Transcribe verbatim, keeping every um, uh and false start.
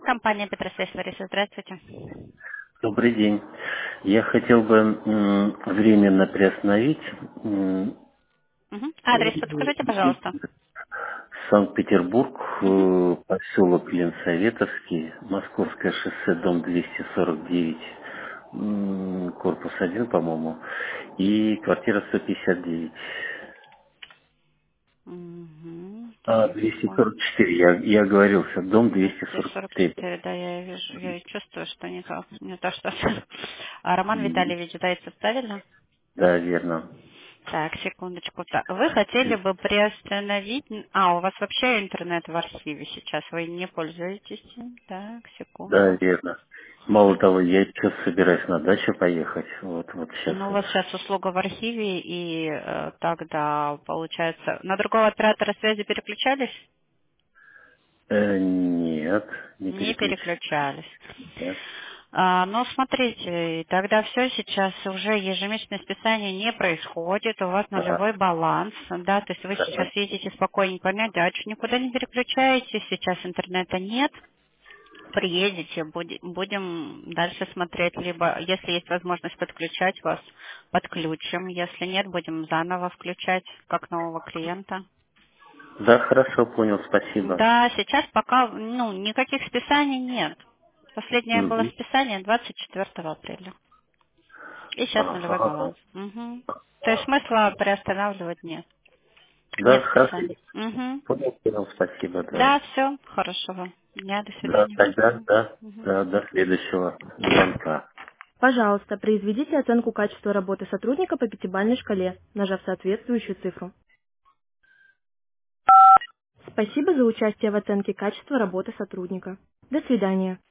Компания Петросвязь Лариса, здравствуйте. Добрый день. Я хотел бы м, временно приостановить м, Мгм. э, Адрес подскажите, пожалуйста. Санкт-Петербург, Мгм. э, поселок Ленсоветовский, Московское шоссе, дом двести сорок девять, м, корпус один, по-моему, и квартира сто пятьдесят девять. Мгм. А, Телефон. двести сорок четыре, я, я оговорился, дом двести сорок четыре. двести сорок четыре, да, я вижу, я чувствую, что не то, не то что. А Роман М, Витальевич Зайцев, правильно? Да, верно. Так, секундочку. Так, вы хотели бы приостановить... А, у вас вообще интернет в архиве сейчас, вы не пользуетесь им? Так, Да, секунду. верно. Мало того, я сейчас собираюсь на дачу поехать. Вот, вот сейчас Ну, у вот. вас сейчас услуга в архиве, и э, тогда, получается, на другого оператора связи переключались? Э, нет, не Не переключай. переключались. Нет. А, ну, смотрите, тогда все сейчас уже ежемесячное списание не происходит, у вас Ага. нулевой баланс, да, то есть вы сейчас Да. едете спокойненько на дачу, никуда не переключаетесь, сейчас интернета нет, приедете, буди- будем дальше смотреть, либо, если есть возможность подключать вас, подключим, если нет, будем заново включать, как нового клиента. Да, хорошо, понял, спасибо. Да, сейчас пока, ну, никаких списаний нет. Последнее было Мгм. списание двадцать четвёртого апреля. И сейчас нулевой Ага. баланс. Мгм. То есть смысла приостанавливать нет. Да, Нет хорошо. списаний. Мгм. Понял, понял, спасибо, да. Да, все. Хорошего дня. До Да, свидания. тогда, да, Мгм. да, до следующего звонка. Пожалуйста, произведите оценку качества работы сотрудника по пятибалльной шкале, нажав соответствующую цифру. Спасибо за участие в оценке качества работы сотрудника. До свидания.